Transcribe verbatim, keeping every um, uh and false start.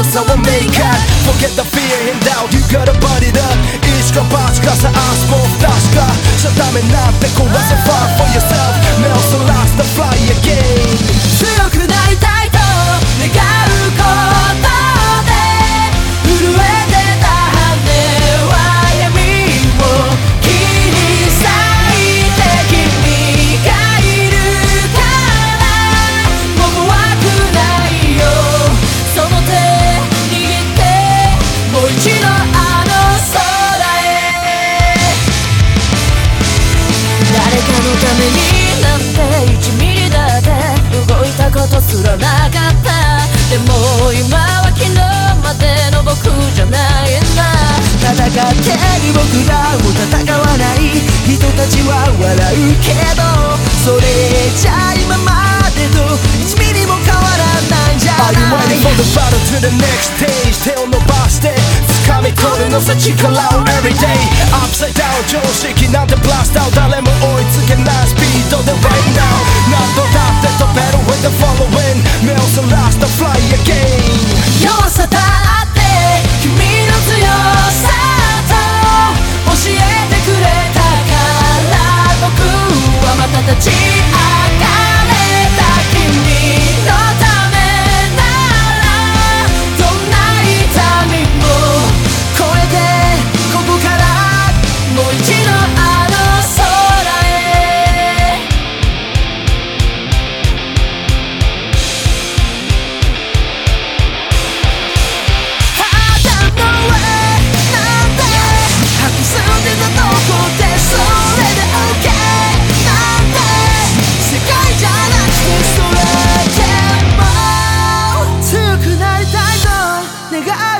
強さをメイク Forget the fear and doubt You gotta burn it up いつかバチかさアスポーフラッシュかしちゃダメなんて壊せ Fight for yourself 目をそらすと Fly again 強くなりたいと願うことで震えてた羽は闇を切り裂いて君がいるからもう怖くないよその手握ってもう一度あの空へ誰かのためになんていちミリだって動いたことすらなかったでも今は昨日までの僕じゃないんだ戦ってる僕らも戦わない人たちは笑うけどそれじゃ今までといちミリも変わらないんじゃない Are you ready for the battle to the next stage 手を伸ばして掴み取るのさ力を Everyday Upside down 常識なんてブラスト誰も追いつけないスピードで Right now 何度だって飛べる with the following 目をそらすと Fly again 弱さだって君の強さと教えてくれたから僕はまた立ち上がれた君のためならどんな痛みも超えてここからもう一度あの空へ願う